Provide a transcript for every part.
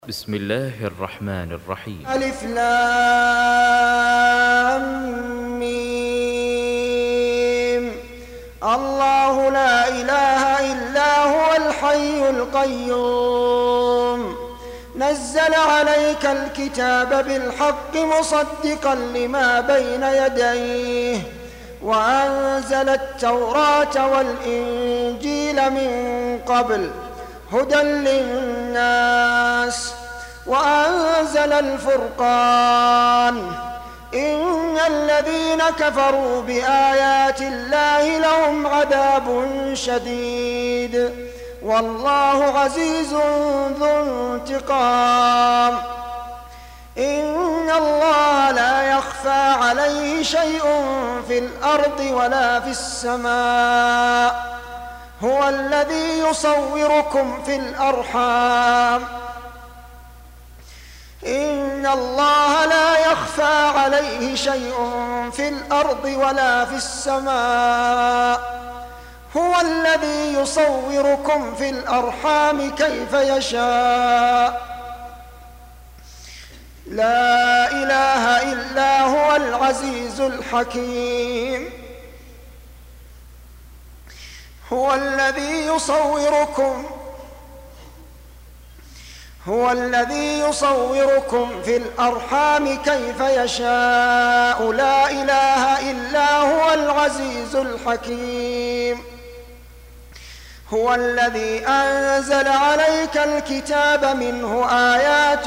بسم الله الرحمن الرحيم. ألف لام ميم. الله لا إله إلا هو الحي القيوم نزل عليك الكتاب بالحق مصدقا لما بين يديه وأنزل التوراة والإنجيل من قبل هدى للناس وأنزل الفرقان إن الذين كفروا بآيات الله لهم عذاب شديد والله عزيز ذو انتقام. إن الله لا يخفى عليه شيء في الأرض ولا في السماء هو الذي يصوركم في الأرحام إن الله لا يخفى عليه شيء في الأرض ولا في السماء هو الذي يصوركم في الأرحام كيف يشاء لا إله إلا هو العزيز الحكيم. هو الذي يصوركم في الأرحام كيف يشاء لا إله إلا هو العزيز الحكيم. هو الذي أنزل عليك الكتاب منه آيات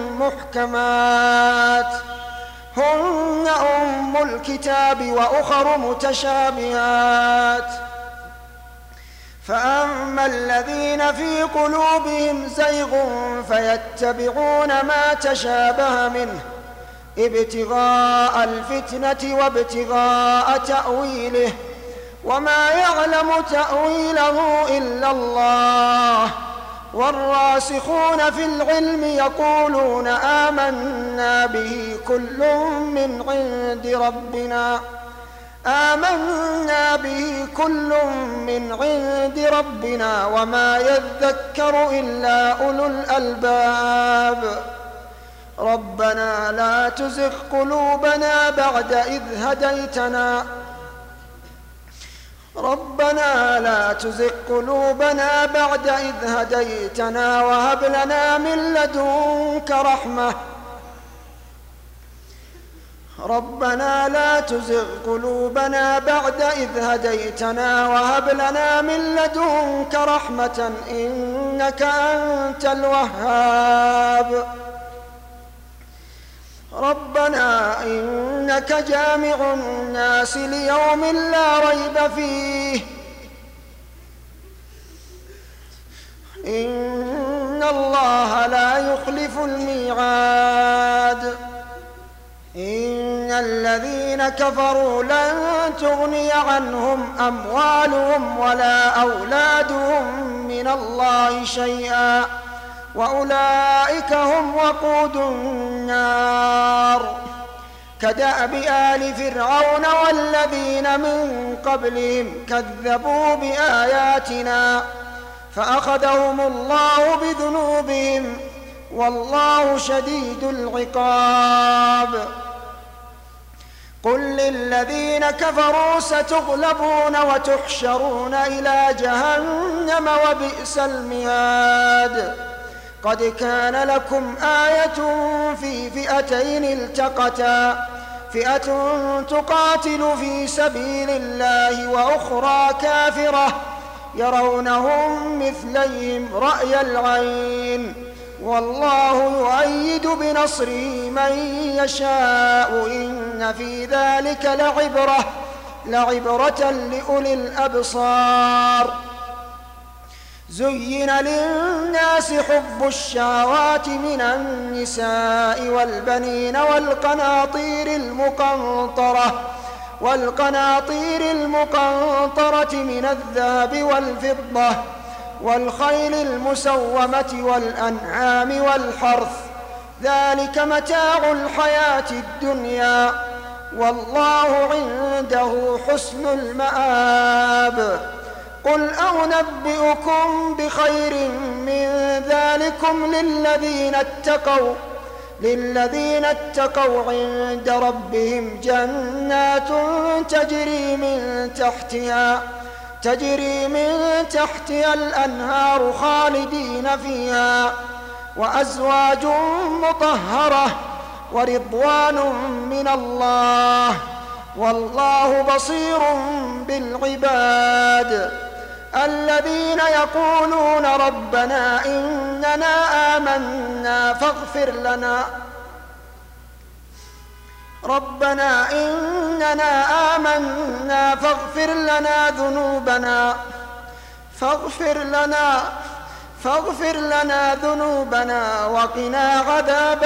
محكمات هن أم الكتاب وأخر متشابهات فأما الذين في قلوبهم زيغ فيتبعون ما تشابه منه ابتغاء الفتنة وابتغاء تأويله وما يعلم تأويله إلا الله والراسخون في العلم يقولون آمنا به كل من عند ربنا وما يذكر إلا أولو الألباب. ربنا لا تزغ قلوبنا بعد إذ هديتنا وهب لنا من لدنك رحمة إنك أنت الوهاب. ربنا إنك جامع الناس ليوم لا ريب فيه إن الله لا يخلف الميعاد. إن الذين كفروا لن تغني عنهم أموالهم ولا أولادهم من الله شيئا وأولئك هم وقود النار. كدأب آل فرعون والذين من قبلهم كذبوا بآياتنا فأخذهم الله بذنوبهم والله شديد العقاب. قل للذين كفروا ستغلبون وتحشرون إلى جهنم وبئس المهاد. قد كان لكم آية في فئتين التقتا فئة تقاتل في سبيل الله وأخرى كافرة يرونهم مثليهم رأي العين والله يؤيد بنصره من يشاء إن في ذلك لعبرة لأولي الأبصار. زين للناس حب الشهوات من النساء والبنين والقناطير المقنطرة من الذهب والفضة والخيل المسومة والأنعام والحرث ذلك متاع الحياة الدنيا والله عنده حسن المآب. قل أنبئكم بخير من ذلكم للذين اتقوا عند ربهم جنات تجري من تحتها الأنهار خالدين فيها وأزواج مطهرة ورضوان من الله والله بصير بالعباد الذين يقولون ربنا إننا آمنا فاغفر لنا ذنوبنا وقنا عذاب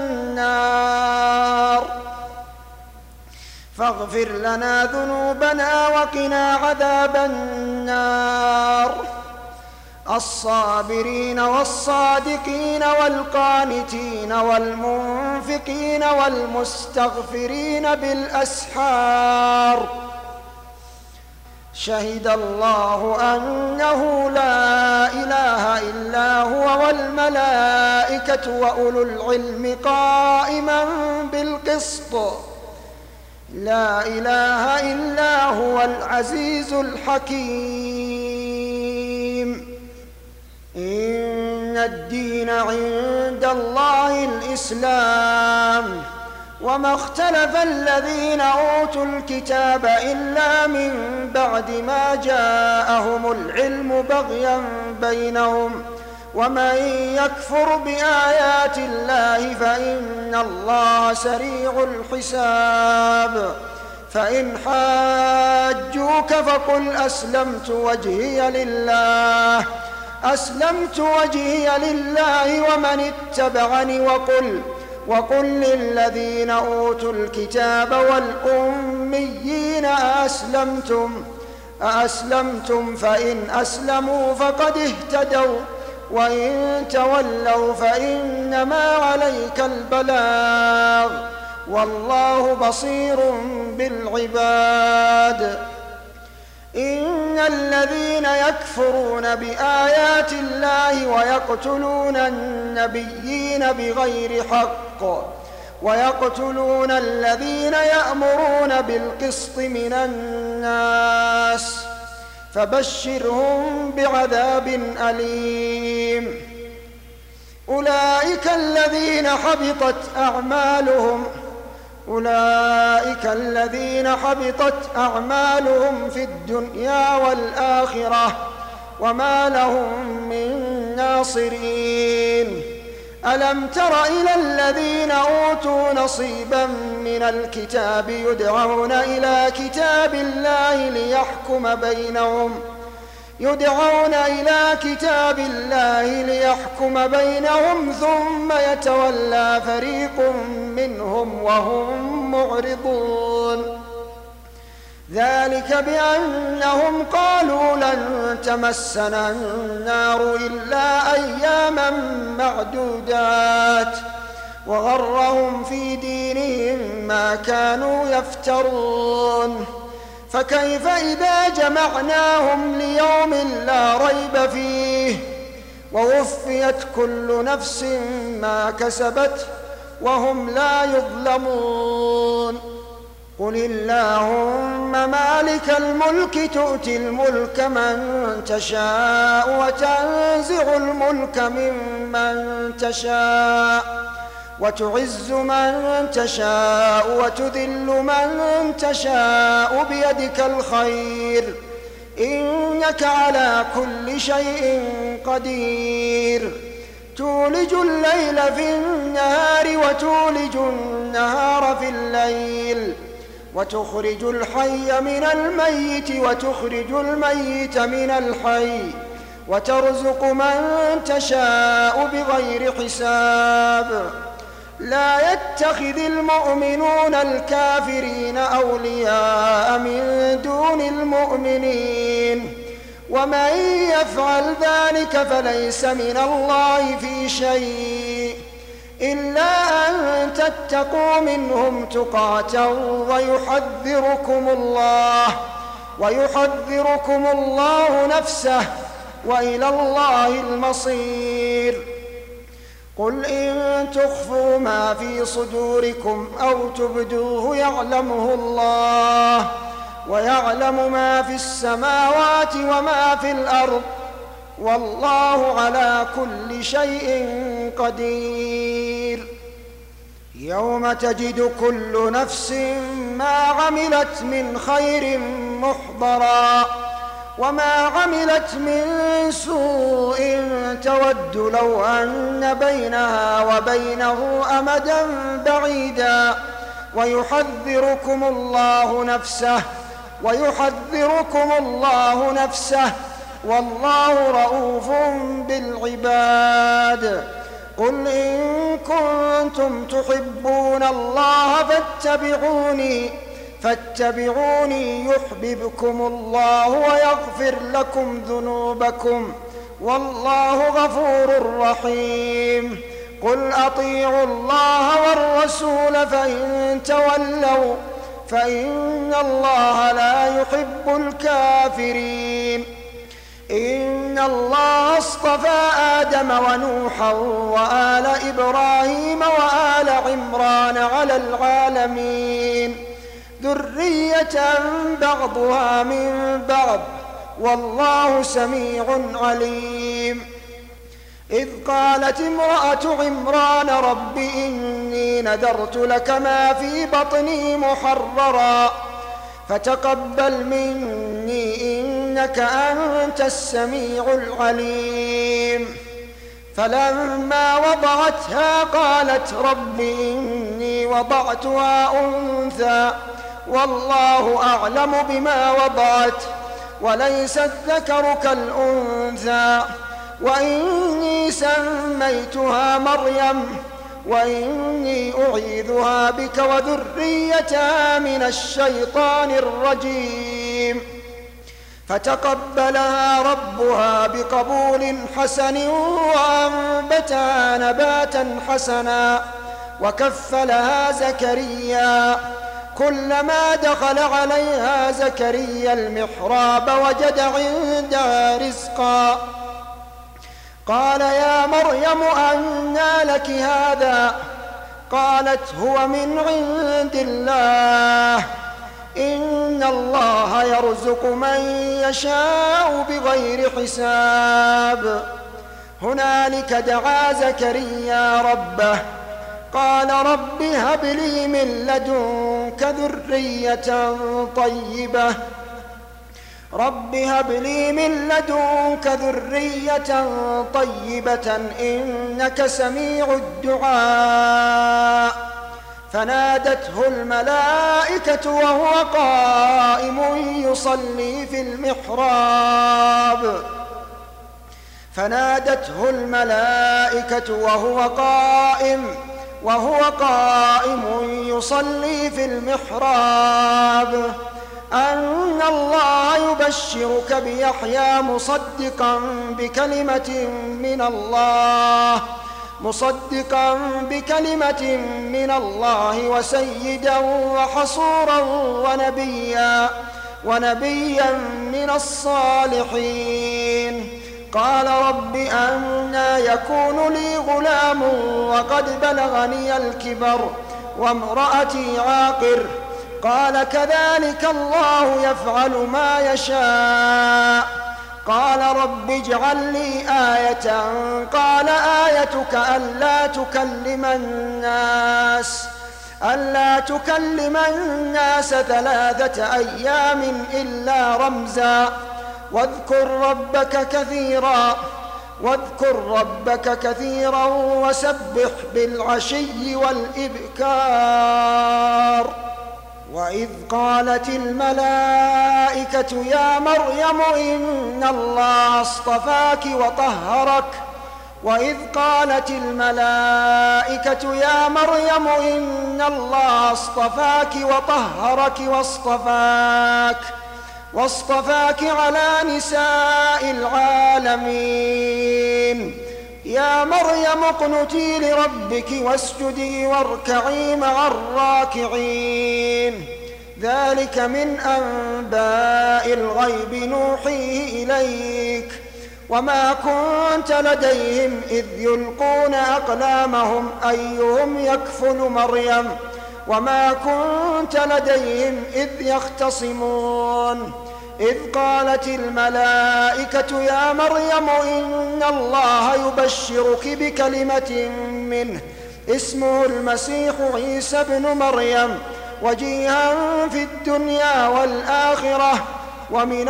النار الصابرين والصادقين والقانتين والمنفقين والمستغفرين بالأسحار شهد الله أنه لا إله إلا هو والملائكة وأولو العلم قائما بالقسط لا إله إلا هو العزيز الحكيم إن الدين عند الله الإسلام وما اختلف الذين أوتوا الكتاب إلا من بعد ما جاءهم العلم بغيا بينهم ومن يكفر بآيات الله فإن الله سريع الحساب فإن حاجوك فقل أسلمت وجهي لله ومن اتبعني وقل للذين أوتوا الكتاب والأميين أأسلمتم فإن أسلموا فقد اهتدوا وإن تولوا فإنما عليك البلاغ والله بصير بالعباد إن الذين يكفرون بآيات الله ويقتلون النبيين بغير حق ويقتلون الذين يأمرون بالقسط من الناس فبشرهم بعذاب أليم أولئك الذين حبطت أعمالهم في الدنيا والآخرة وما لهم من ناصرين ألم تر إلى الذين أوتوا نصيبا من الكتاب يدعون إلى كتاب الله ليحكم بينهم ثم يتولى فريق منهم وهم معرضون ذلك بأنهم قالوا لن تمسنا النار إلا أياما معدودات وغرهم في دينهم ما كانوا يفترون فكيف إذا جمعناهم ليوم لا ريب فيه ووفيت كل نفس ما كسبت وهم لا يظلمون قل اللهم مالك الملك تؤتي الملك من تشاء وتنزع الملك ممن تشاء وتعز من تشاء وتذل من تشاء بيدك الخير إنك على كل شيء قدير تولج الليل في النهار وتولج النهار في الليل وتخرج الحي من الميت وتخرج الميت من الحي وترزق من تشاء بغير حساب لا يتخذ المؤمنون الكافرين أولياء من دون المؤمنين ومن يفعل ذلك فليس من الله في شيء إلا أن تتقوا منهم تقاة ويحذركم الله ويحذركم الله نفسه وإلى الله المصير. قل إن تخفوا ما في صدوركم أو تبدوه يعلمه الله، ويعلم ما في السماوات وما في الأرض، والله على كل شيء قدير. يوم تجد كل نفس ما عملت من خير محضرا، وما عملت من سوء تود لو أن بينها وبينه أمدا بعيدا، ويحذركم الله نفسه والله رؤوف بالعباد. قل إن كنتم تحبون الله فاتبعوني يحببكم الله ويغفر لكم ذنوبكم، والله غفور رحيم. قل أطيعوا الله والرسول فإن تولوا فإن الله لا يحب الكافرين. إن الله اصطفى آدم ونوحا وآل إبراهيم وآل عمران على العالمين ذرية بعضها من بعض، والله سميع عليم. إذ قالت امرأة عمران رب إني نذرت لك ما في بطني محررا فتقبل مني إنك أنت السميع العليم. فلما وضعتها قالت رب إني وضعتها أنثى والله أعلم بما وضعت وليس الذكر كالأنثى، وإني سميتها مريم وإني أعيذها بك وذريتها من الشيطان الرجيم. فتقبلها ربها بقبول حسن وأنبتها نباتا حسنا وكفلها زكريا. كلما دخل عليها زكريا المحراب وجد عندها رزقا قال يا مريم أنى لك هذا؟ قالت هو من عند الله إن الله يرزق من يشاء بغير حساب. هنالك دعا زكريا ربه قال رب هب لي من لدنك ذرية طيبة إنك سميع الدعاء. فنادته الملائكة وهو قائم يصلي في المحراب أن الله يبشرك بيحيى مصدقا بكلمة من الله وسيدا وحصورا ونبيا من الصالحين. قال رب أنى يكون لي غلام وقد بلغني الكبر وامرأتي عاقر؟ قال كذلك الله يفعل ما يشاء. قال رب اجعل لي آية. قال آيتك ألا تكلم الناس 3 أيام إلا رمزا واذكر ربك كثيرا وسبح بالعشي والإبكار. وإذ قالت الملائكة يا مريم إن الله اصطفاك وطهرك واصطفاك على نساء العالمين. يا مريم اقنتي لربك واسجدي واركعي مع الراكعين. ذلك من أنباء الغيب نوحيه إليك وما كنت لديهم إذ يلقون أقلامهم أيهم يكفل مريم وما كنت لديهم إذ يختصمون إذ قالت الملائكة يا مريم إن الله يبشرك بكلمة منه اسمه المسيح عيسى ابن مريم وجيها في الدنيا والآخرة ومن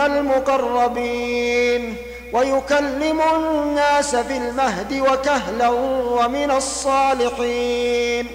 المقربين ويكلم الناس في المهد وكهلا ومن الصالحين.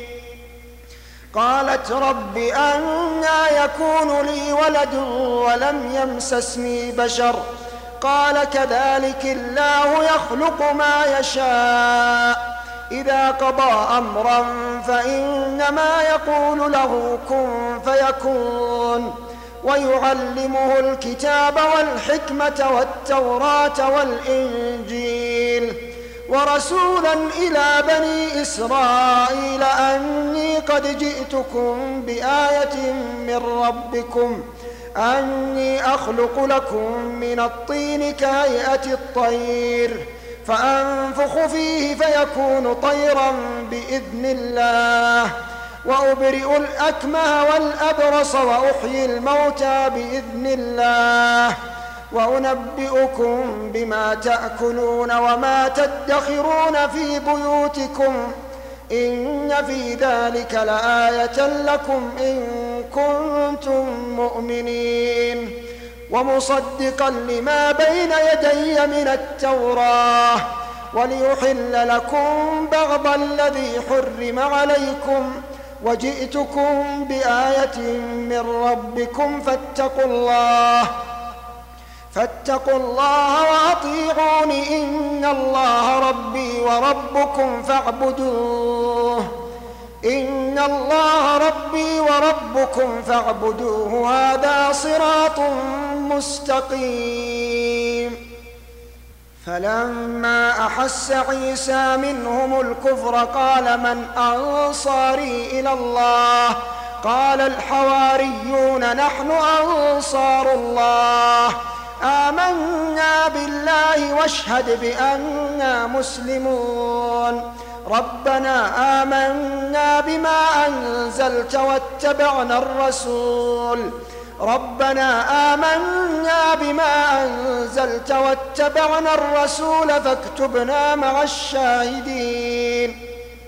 قالت رب أنى يكون لي ولد ولم يمسسني بشر قال كذلك الله يخلق ما يشاء إذا قضى أمرا فإنما يقول له كن فيكون ويعلمه الكتاب والحكمة والتوراة والإنجيل ورسولا إلى بني إسرائيل أني قد جئتكم بآية من ربكم أني أخلق لكم من الطين كهيئة الطير فأنفخ فيه فيكون طيرا بإذن الله وأبرئ الأكمه والأبرص وأحيي الموتى بإذن الله وأنبئكم بما تأكلون وما تدخرون في بيوتكم إن في ذلك لآية لكم إن كنتم مؤمنين ومصدقا لما بين يدي من التوراة وليحل لكم بعض الذي حرم عليكم وجئتكم بآية من ربكم فاتقوا الله وأطيعون إن الله ربي وربكم فاعبدوه هذا صراط مستقيم. فلما أحس عيسى منهم الكفر قال من أنصاري إلى الله قال الحواريون نحن أنصار الله آمنا بالله واشهد بأننا مسلمون ربنا آمنا بما أنزلت واتبعنا الرسول فاكتبنا مع الشاهدين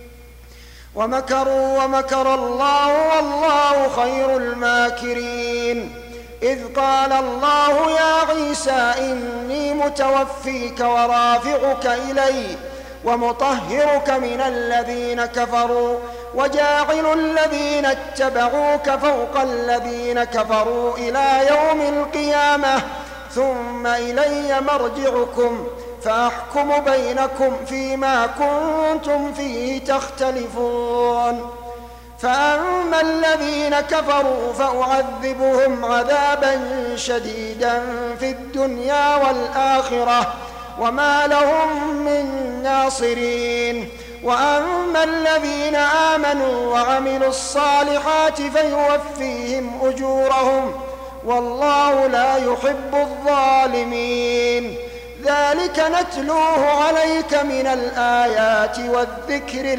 ومكروا ومكر الله والله خير الماكرين. إذ قال الله يا عيسى إني متوفيك ورافعك إلي ومطهرك من الذين كفروا وجاعل الذين اتبعوك فوق الذين كفروا إلى يوم القيامة ثم إلي مرجعكم فأحكم بينكم فيما كنتم فيه تختلفون. فأما الذين كفروا فأعذبهم عذابا شديدا في الدنيا والآخرة وما لهم من ناصرين. وأما الذين آمنوا وعملوا الصالحات فيوفيهم أجورهم والله لا يحب الظالمين. ذلك نتلوه عليك من الآيات والذكر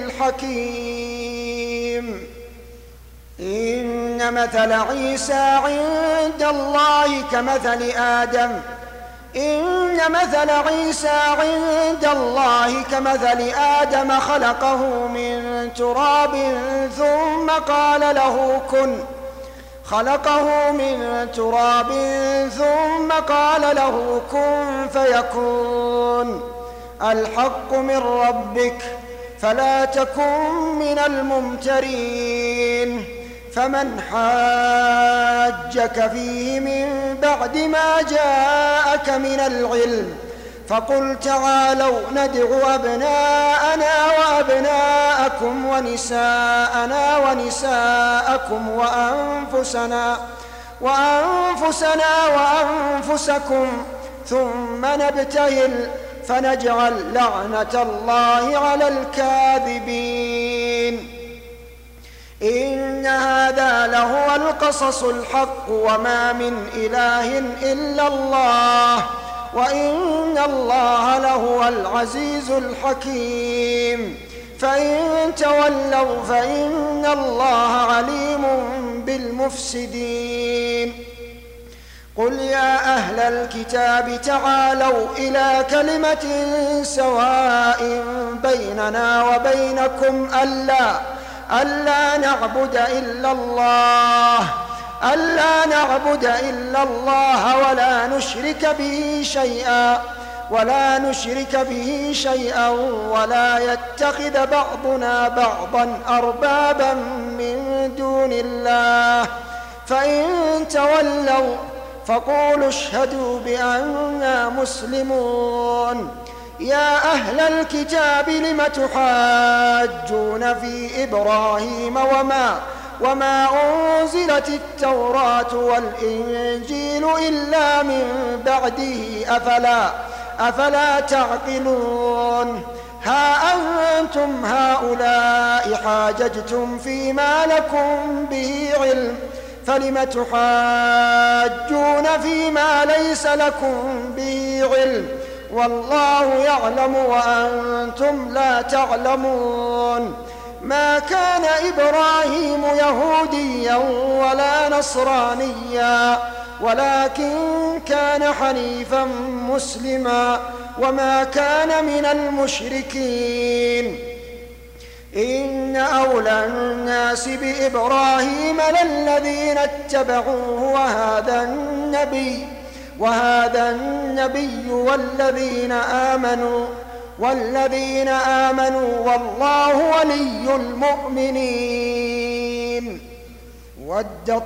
الحكيم. إن مثل عيسى عند الله كمثل آدم خلقه من تراب ثم قال له كن فيكون الحق من ربك فلا تكن من الممترين. فمن حاجك فيه من بعد ما جاءك من العلم فقل تعالوا ندع أبناءنا وأبناءكم ونساءنا ونساءكم وأنفسنا وأنفسكم ثم نبتهل فنجعل لعنة الله على الكاذبين. إن هذا لهو القصص الحق وما من إله إلا الله وإن الله لهو العزيز الحكيم. فإن تولوا فإن الله عليم بالمفسدين. قل يا أهل الكتاب تعالوا إلى كلمة سواء بيننا وبينكم ألا نعبد إلا الله ولا نشرك به شيئا ولا يتخذ بعضنا بعضا أربابا من دون الله. فإن تولوا فقولوا اشهدوا بأننا مسلمون. يا أهل الكتاب لم تحاجون في إبراهيم وما أنزلت التوراة والإنجيل إلا من بعده أفلا تعقلون. ها أنتم هؤلاء حاججتم فيما لكم به علم فلم تحاجون فيما ليس لكم به علم والله يعلم وأنتم لا تعلمون. ما كان إبراهيم يهوديا ولا نصرانيا ولكن كان حنيفا مسلما وما كان من المشركين. إن أولى الناس بإبراهيم للذين اتبعوه وهذا النبي والذين آمنوا والله ولي المؤمنين. ودت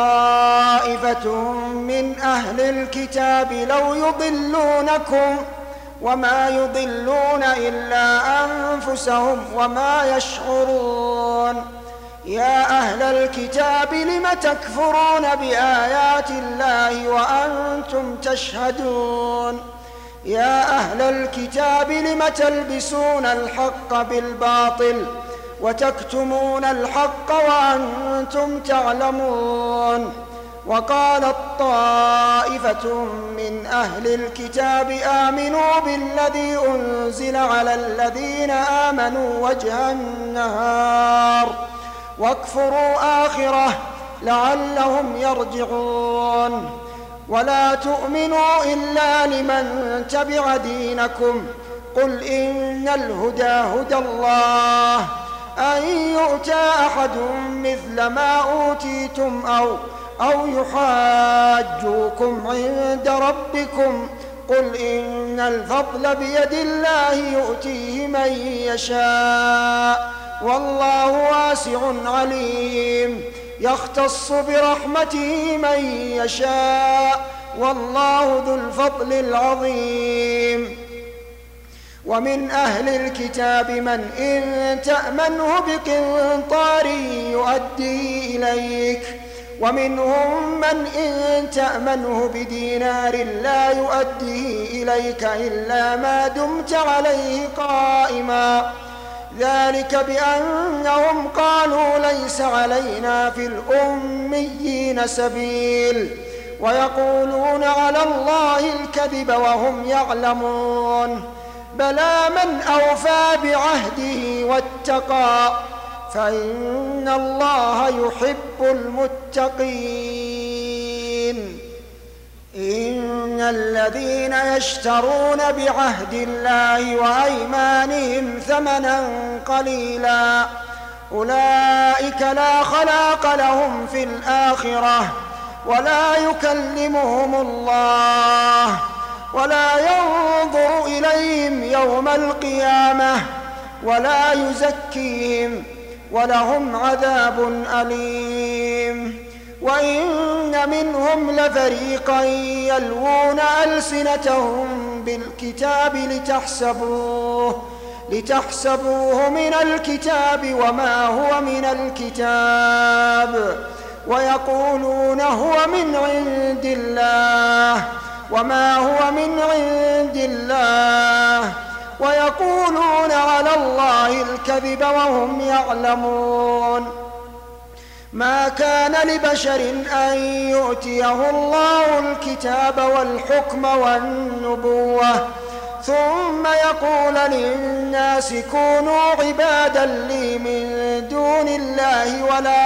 طائفة من أهل الكتاب لو يضلونكم وما يضلون إلا أنفسهم وما يشعرون. يا أهل الكتاب لم تكفرون بآيات الله وأنتم تشهدون. يا أهل الكتاب لم تلبسون الحق بالباطل وتكتمون الحق وأنتم تعلمون. وقالت طائفة من أهل الكتاب آمنوا بالذي أنزل على الذين آمنوا وجه النهار واكفروا آخره لعلهم يرجعون. ولا تؤمنوا إلا لمن تبع دينكم قل إن الهدى هدى الله أن يؤتى أحد مثل ما أوتيتم أو يحاجوكم عند ربكم قل إن الفضل بيد الله يؤتيه من يشاء والله واسع عليم. يختص برحمته من يشاء والله ذو الفضل العظيم. ومن أهل الكتاب من إن تأمنه بقنطار يؤديه إليك ومنهم من إن تأمنه بدينار لا يؤديه إليك إلا ما دمت عليه قائما. ذلك بأنهم قالوا ليس علينا في الأميين سبيل ويقولون على الله الكذب وهم يعلمون. بلى من أوفى بعهده واتقى فإن الله يحب المتقين. إن الذين يشترون بعهد الله وأيمانهم ثمنا قليلا أولئك لا خلاق لهم في الآخرة ولا يكلمهم الله ولا ينظر إليهم يوم القيامة ولا يزكيهم ولهم عذاب أليم. وإن منهم لفريقا يلوون ألسنتهم بالكتاب لتحسبوه من الكتاب وما هو من الكتاب ويقولون هو من عند الله وما هو من عند الله ويقولون على الله الكذب وهم يعلمون. ما كان لبشر أن يؤتيه الله الكتاب والحكم والنبوة ثم يقول للناس كونوا عبادا لي من دون الله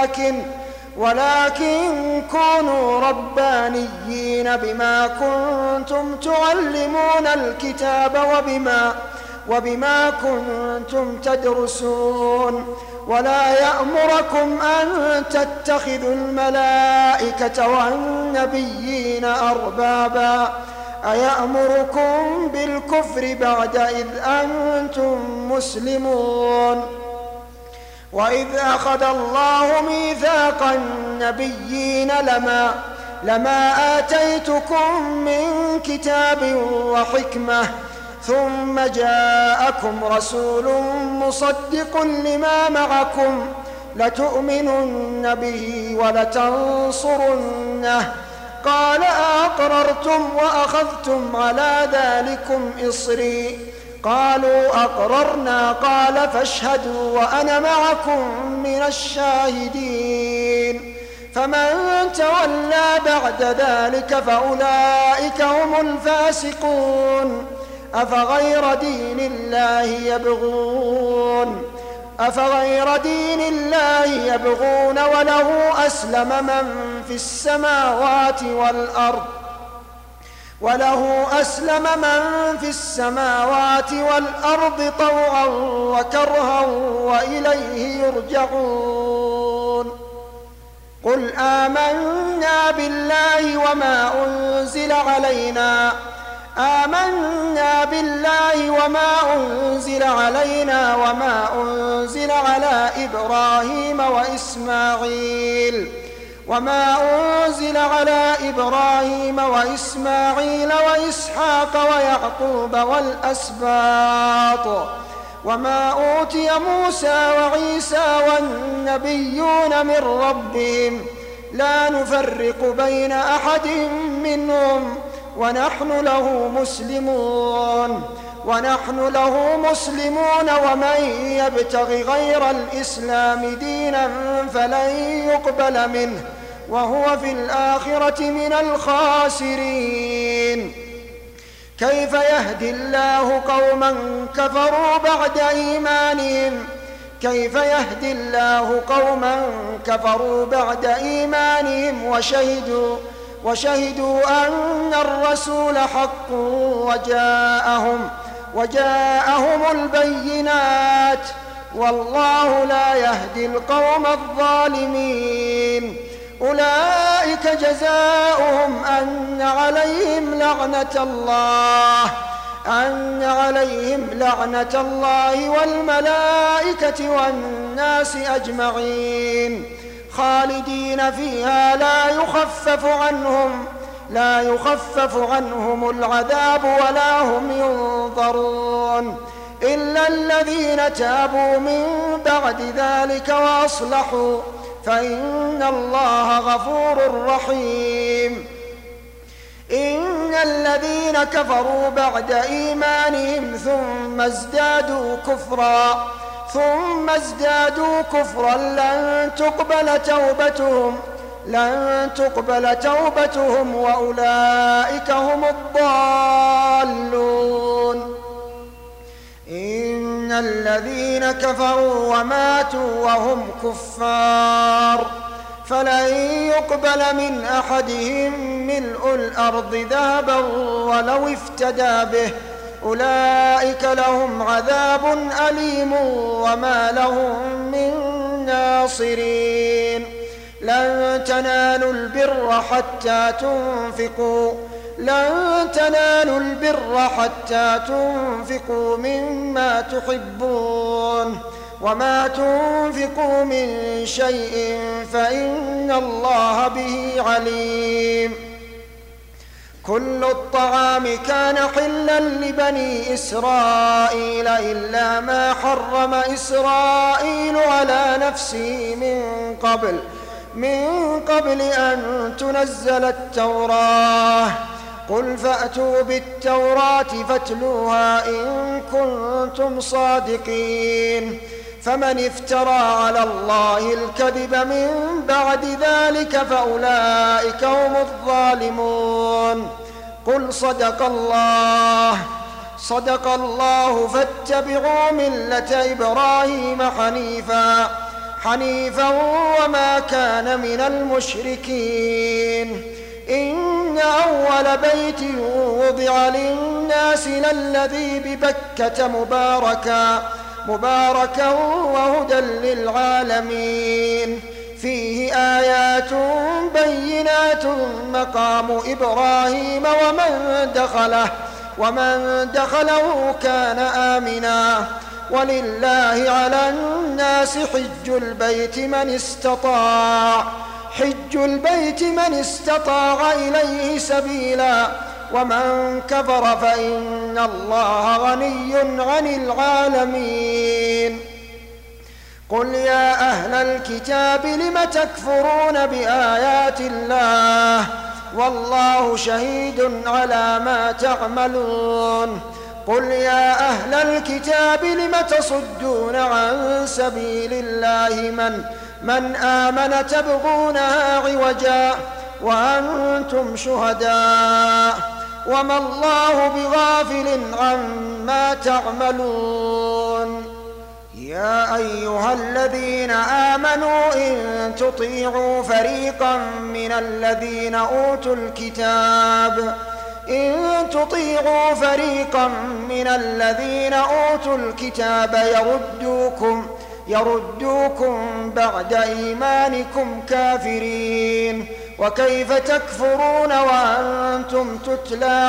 ولكن كونوا ربانيين بما كنتم تعلمون الكتاب وبما كنتم تدرسون ولا يأمركم أن تتخذوا الملائكة والنبيين أربابا أيأمركم بالكفر بعد إذ أنتم مسلمون وإذ أخذ الله ميثاق النبيين لما آتيتكم من كتاب وحكمة ثم جاءكم رسول مصدق لما معكم لتؤمنن به ولتنصرنه قال أقررتم وأخذتم على ذلكم إصري قالوا أقررنا قال فاشهدوا وأنا معكم من الشاهدين فمن تولى بعد ذلك فأولئك هم الفاسقون أفغير دين الله يبغون وله أسلم من في السماوات والأرض طوعا وكرها وإليه يرجعون قل آمنا بالله وما أنزل علينا وما أنزل على إبراهيم وإسماعيل وإسحاق ويعقوب والأسباط وما أوتي موسى وعيسى والنبيون من ربهم لا نفرق بين أحد منهم ونحن له مسلمون ومن يبتغ غير الإسلام دينا فلن يقبل منه وهو في الآخرة من الخاسرين كيف يهدي الله قوما كفروا بعد إيمانهم وشهدوا أن الرسول حق وجاءهم البينات والله لا يهدي القوم الظالمين أولئك جزاؤهم أن عليهم لعنة الله والملائكة والناس أجمعين خالدين فيها لا يخفف عنهم العذاب ولا هم ينظرون إلا الذين تابوا من بعد ذلك وأصلحوا فإن الله غفور رحيم إن الذين كفروا بعد إيمانهم ثم ازدادوا كفرا لن تقبل توبتهم وأولئك هم الضالون إن الذين كفروا وماتوا وهم كفار فلن يقبل من أحدهم ملء الأرض ذهبا ولو افتدى به أولئك لهم عذاب أليم وما لهم من ناصرين لن تنالوا البر حتى تنفقوا مما تحبون وما تنفقوا من شيء فإن الله به عليم كل الطعام كان حلا لبني إسرائيل إلا ما حرم إسرائيل على نفسه من قبل أن تنزل التوراة قل فأتوا بالتوراة فاتلوها إن كنتم صادقين فمن افترى على الله الكذب من بعد ذلك فأولئك هم الظالمون. قل صدق الله فاتبعوا ملة إبراهيم حنيفا وما كان من المشركين. إن أول بيت وضع للناس للذي ببكة مباركا وهدى للعالمين. فيه آيات بينات مقام إبراهيم ومن دخله كان آمنا. ولله على الناس حج البيت من استطاع إليه سبيلا ومن كفر فإن الله غني عن العالمين. قل يا أهل الكتاب لم تكفرون بآيات الله والله شهيد على ما تعملون. قل يا أهل الكتاب لم تصدون عن سبيل الله من آمن تبغونها عوجا وأنتم شهداء وما الله بغافل عما تعملون. يا أيها الذين آمنوا إن تطيعوا فريقا من الذين أوتوا الكتاب يردوكم بعد إيمانكم كافرين. وكيف تكفرون وأنتم تتلى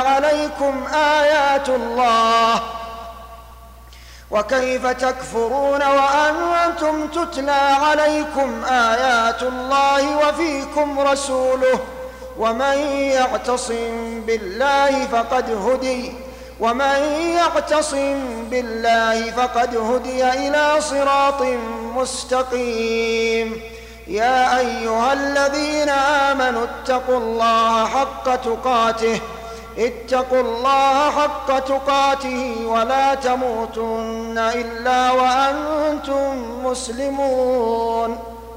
عليكم آيات الله وفيكم رسوله ومن يعتصم بالله فقد هدي إلى صراط مستقيم. يا أيها الذين آمنوا اتقوا الله حق تقاته ولا تموتن إلا وأنتم مسلمون.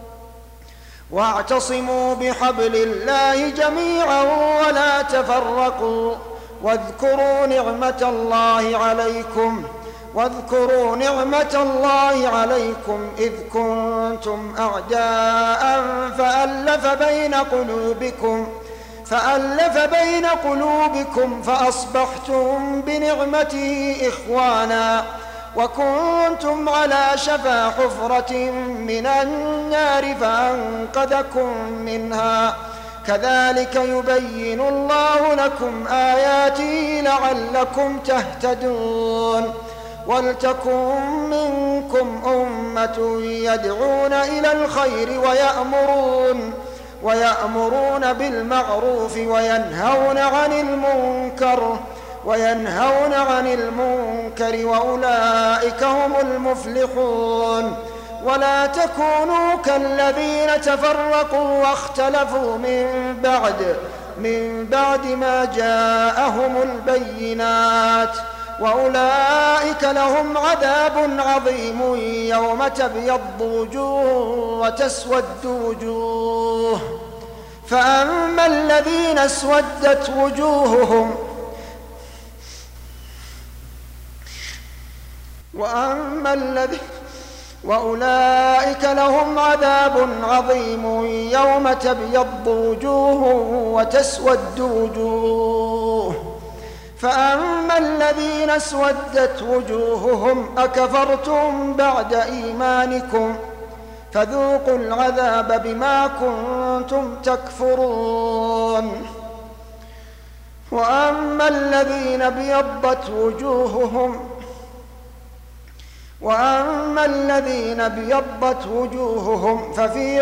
واعتصموا بحبل الله جميعا ولا تفرقوا واذكروا نعمة الله عليكم إذ كنتم أعداء فألف بين قلوبكم فأصبحتم بنعمته إخوانا وكنتم على شفا حفرة من النار فأنقذكم منها. كذلك يبين الله لكم آياته لعلكم تهتدون. ولتكن منكم أمة يدعون إلى الخير ويأمرون بالمعروف وينهون عن المنكر وأولئك هم المفلحون. ولا تكونوا كالذين تفرقوا واختلفوا من بعد ما جاءهم البينات وأولئك لهم عذاب عظيم يوم تبيض وجوه وتسود وجوه. فأما الذين اسودت وجوههم وأولئك لهم عذاب عظيم يوم تبيض وجوه وتسود وجوه. فأما الذين اسودت وجوههم أكفرتم بعد إيمانكم فذوقوا العذاب بما كنتم تكفرون. وأما الذين ابيضت وجوههم ففي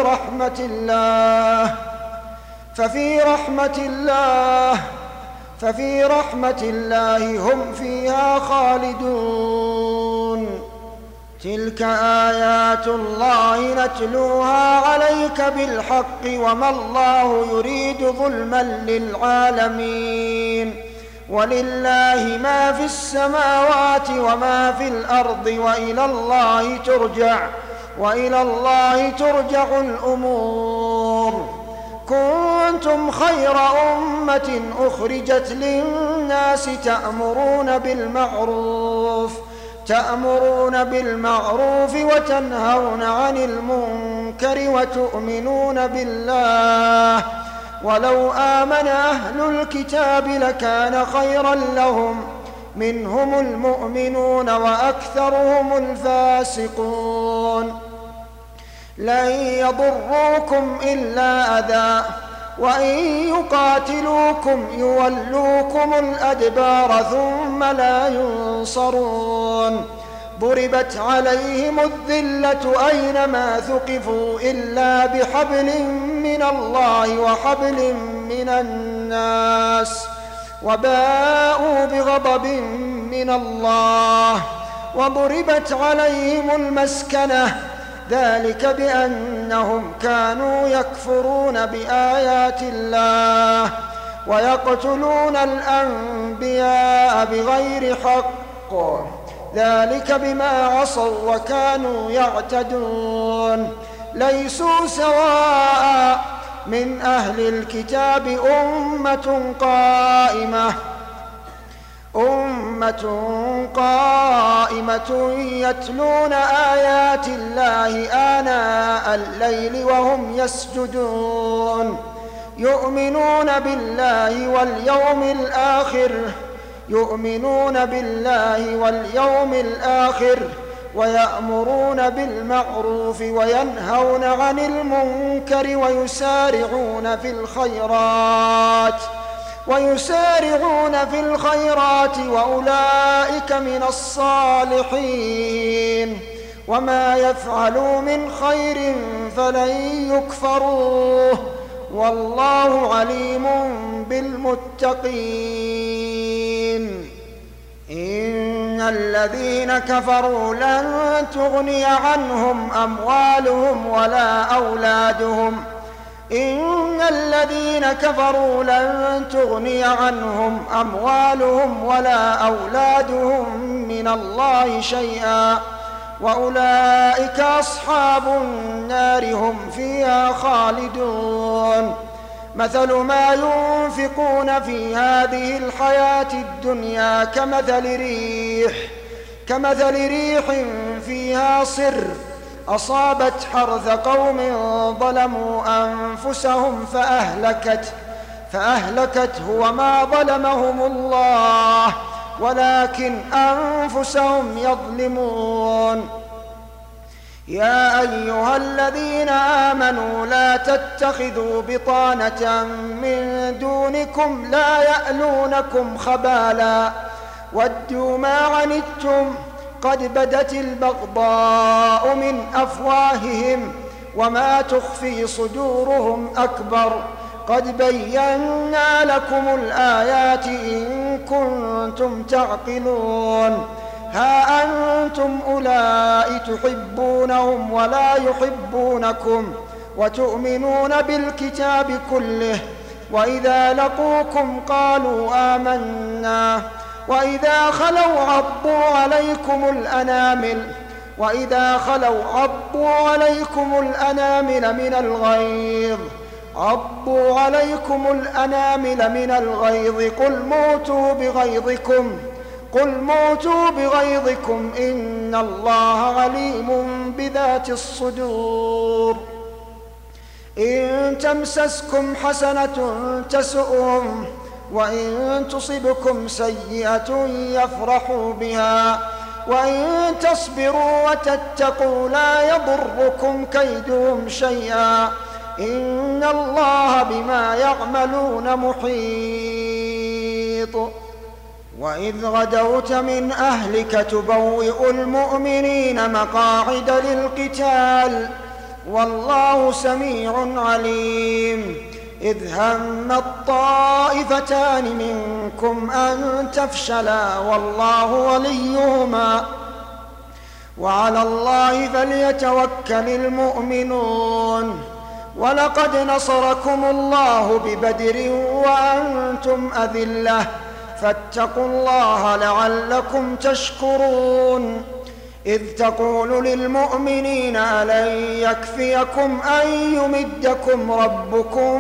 رحمة الله هم فيها خالدون. تلك آيات الله نتلوها عليك بالحق وما الله يريد ظلما للعالمين ولله ما في السماوات وما في الأرض وإلى الله ترجع الأمور. كنتم خير أمة أخرجت للناس تأمرون بالمعروف وتنهون عن المنكر وتؤمنون بالله. ولو آمن أهل الكتاب لكان خيرا لهم، منهم المؤمنون وأكثرهم الفاسقون. لن يضروكم إلا أذى، وإن يقاتلوكم يولوكم الأدبار ثم لا ينصرون. ضربت عليهم الذلة أينما ثقفوا إلا بحبل من الله وحبل من الناس، وباءوا بغضب من الله. وضربت عليهم المسكنة، ذلك بأنهم كانوا يكفرون بآيات الله ويقتلون الأنبياء بغير حق، ذلك بما عصوا وكانوا يعتدون. ليسوا سواء من أهل الكتاب أمة قائمة يتلون آيات الله آناء الليل وهم يسجدون، يؤمنون بالله واليوم الآخر ويأمرون بالمعروف وينهون عن المنكر ويسارعون في الخيرات وأولئك من الصالحين. وما يفعلوا من خير فلن يكفروه، والله عليم بالمتقين. إن الذين كفروا لن تغني عنهم أموالهم ولا أولادهم من الله شيئا، وأولئك أصحاب النار هم فيها خالدون. مثل ما ينفقون في هذه الحياة الدنيا كمثل ريح فيها صر أصابت حرث قوم ظلموا أنفسهم فأهلكته، وما ظلمهم الله ولكن أنفسهم يظلمون. يا أيها الذين آمنوا لا تتخذوا بطانة من دونكم لا يألونكم خبالا ودوا ما عنتم قد بدت البغضاء من أفواههم وما تخفي صدورهم أكبر قد بينا لكم الآيات إن كنتم تعقلون. ها أنتم أولئك تحبونهم ولا يحبونكم وتؤمنون بالكتاب كله، وإذا لقوكم قالوا آمنا وإذا خلوا عضوا عليكم الأنامل من الغيظ قل موتوا بغيظكم إن الله عليم بذات الصدور. إن تمسسكم حسنة تسؤهم وإن تصبكم سيئة يفرحوا بها وإن تصبروا وتتقوا لا يضركم كيدهم شيئا إن الله بما يعملون محيط. وإذ غدوت من أهلك تبوئ المؤمنين مقاعد للقتال والله سميع عليم. إذ هم الطائفتان منكم أن تفشلا والله وليهما وعلى الله فليتوكل المؤمنون. ولقد نصركم الله ببدر وأنتم أذلة فاتقوا الله لعلكم تشكرون. إذ تقول للمؤمنين ألن يكفيكم أن يمدكم ربكم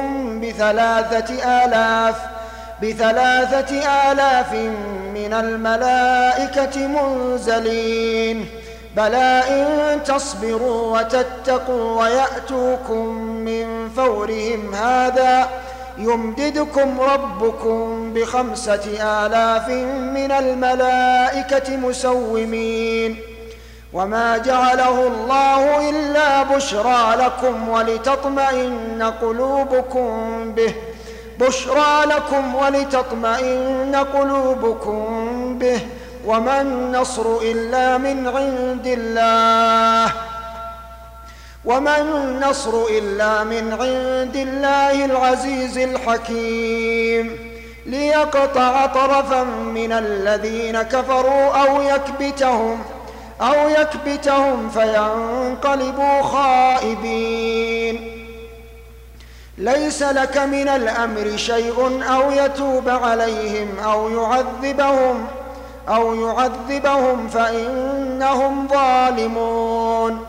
بثلاثة آلاف من الملائكة منزلين بلى إن تصبروا وتتقوا ويأتوكم من فورهم هذا يمددكم ربكم ب5,000 من الملائكة مسومين. وما جعله الله إلا بشرى لكم ولتطمئن قلوبكم به وما النصر إلا من عند الله العزيز الحكيم ليقطع طرفا من الذين كفروا أو يكبتهم فينقلبوا خائبين. ليس لك من الأمر شيء أو يتوب عليهم أو يعذبهم فإنهم ظالمون.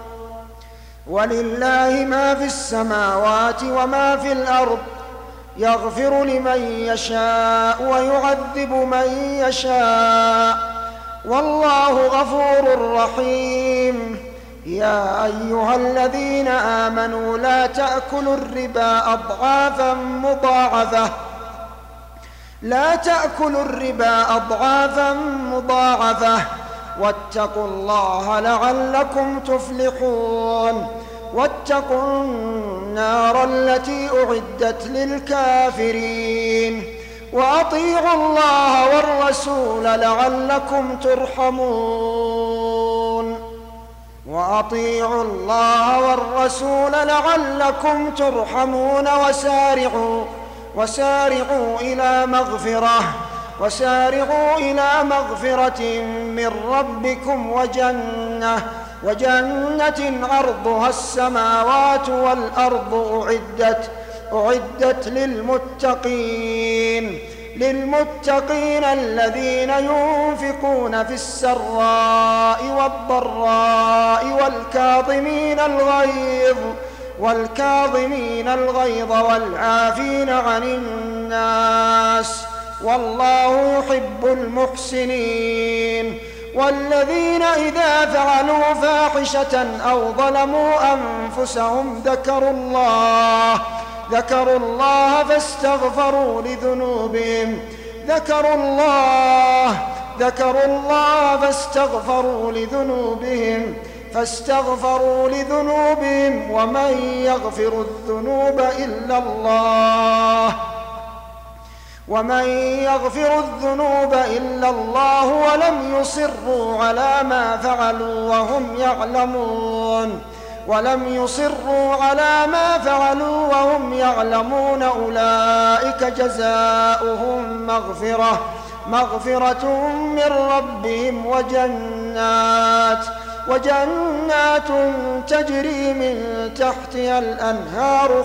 ولله ما في السماوات وما في الأرض يغفر لمن يشاء ويعذب من يشاء والله غفور رحيم. يا أيها الذين آمنوا لا تأكلوا الربا أضعافا مضاعفة واتقوا الله لعلكم تفلحون. واتقوا النار التي أعدت للكافرين وأطيعوا الله والرسول لعلكم ترحمون. وسارعوا إلى مغفرة من ربكم وجنة عرضها السماوات والأرض أعدت للمتقين الذين ينفقون في السراء والضراء والكاظمين الغيظ والعافين عن الناس والله يحب المحسنين. والذين إذا فعلوا فاحشة أو ظلموا أنفسهم ذكروا الله فاستغفروا لذنوبهم ومن يغفر الذنوب إلا الله ولم يصروا على ما فعلوا وهم يعلمون أولئك جزاؤهم مغفرة من ربهم وجنات تجري من تحتها الأنهار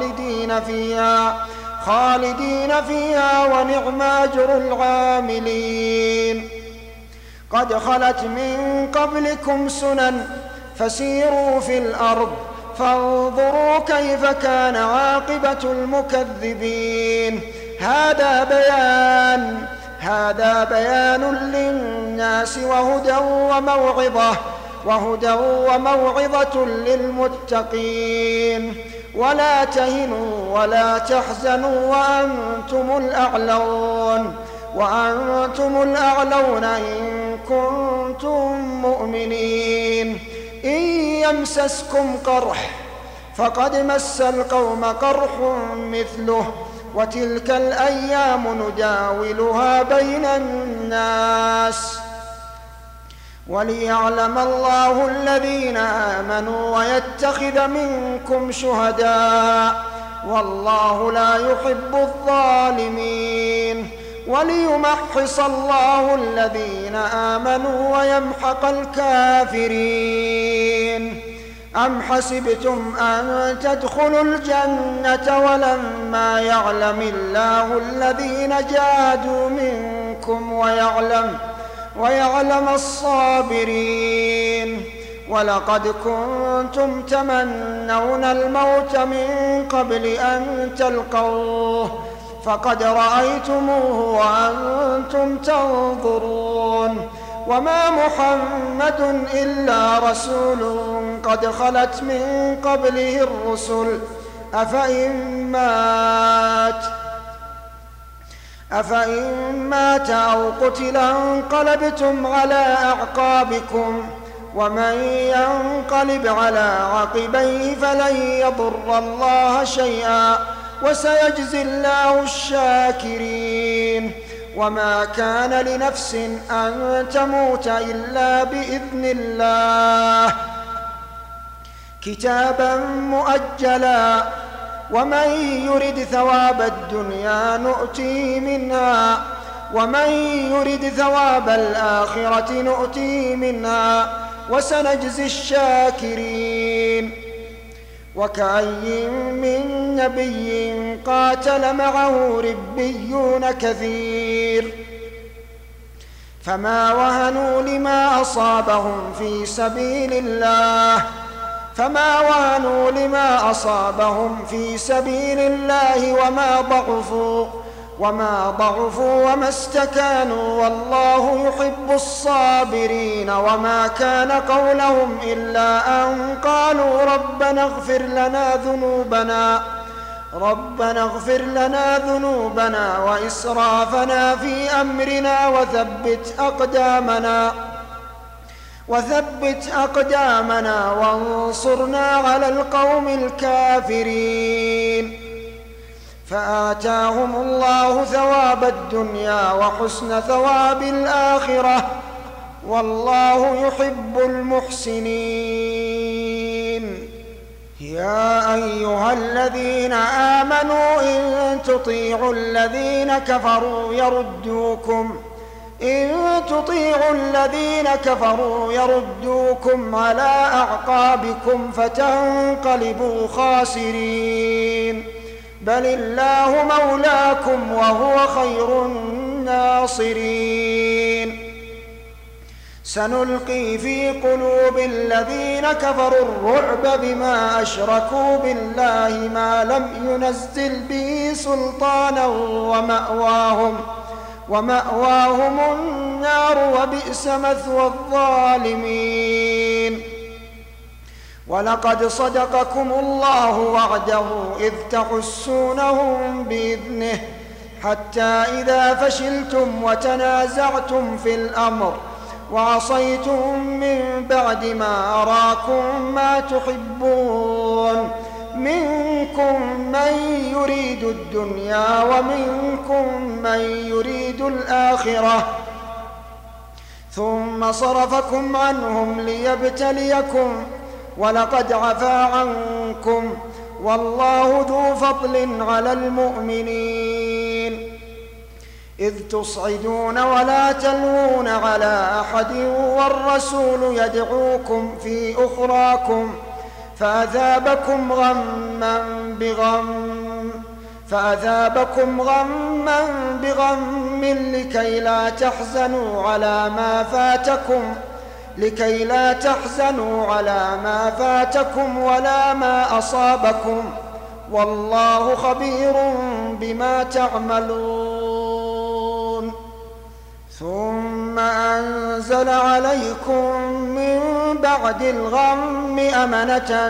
خالدين فيها ونعم أجر العاملين. قد خلت من قبلكم سنن فسيروا في الأرض فانظروا كيف كان عاقبة المكذبين. هذا بيان للناس وهدى وموعظة للمتقين. ولا تهنوا ولا تحزنوا وأنتم الأعلون إن كنتم مؤمنين. إن يمسسكم قرح فقد مس القوم قرح مثله وتلك الأيام نداولها بين الناس وليعلم الله الذين آمنوا ويتخذ منكم شهداء والله لا يحب الظالمين. وليمحص الله الذين آمنوا ويمحق الكافرين. أم حسبتم أن تدخلوا الجنة ولما يعلم الله الذين جاهدوا منكم منكم ويعلم الصابرين. ولقد كنتم تمنون الموت من قبل أن تلقوه فقد رأيتموه وأنتم تنظرون. وما محمد إلا رسول قد خلت من قبله الرسل أفإن مات أو قتل انقلبتم على أعقابكم ومن ينقلب على عقبيه فلن يضر الله شيئا وسيجزي الله الشاكرين. وما كان لنفس أن تموت إلا بإذن الله كتابا مؤجلا ومن يرد ثواب الدنيا نؤتيه منها ومن يرد ثواب الآخرة نؤتيه منها وسنجزي الشاكرين. وكأي من نبي قاتل معه ربيون كثير فما وهنوا لما أصابهم في سبيل الله وما ضعفوا وما استكانوا والله يحب الصابرين. وما كان قولهم إلا أن قالوا ربنا اغفر لنا ذنوبنا وإسرافنا في أمرنا وثبت أقدامنا وانصرنا على القوم الكافرين. فآتاهم الله ثواب الدنيا وحسن ثواب الآخرة والله يحب المحسنين. يا أيها الذين آمنوا إن تطيعوا الذين كفروا يردوكم على أعقابكم فتنقلبوا خاسرين. بل الله مولاكم وهو خير الناصرين. سنلقي في قلوب الذين كفروا الرعب بما أشركوا بالله ما لم ينزل به سلطانا ومأواهم النار وبئس مثوى الظالمين. ولقد صدقكم الله وعده إذ تحسونهم بإذنه حتى إذا فشلتم وتنازعتم في الأمر وعصيتم من بعد ما أراكم ما تحبون منكم من يريد الدنيا ومنكم من يريد الآخرة ثم صرفكم عنهم ليبتليكم ولقد عفا عنكم والله ذو فضل على المؤمنين. إذ تصعدون ولا تلوون على أحد والرسول يدعوكم في أخراكم فأثابكم غما بغم لكي لا تحزنوا على ما فاتكم ولا ما أصابكم والله خبير بما تعملون. ثم أنزل عليكم من بعد الغم أمنة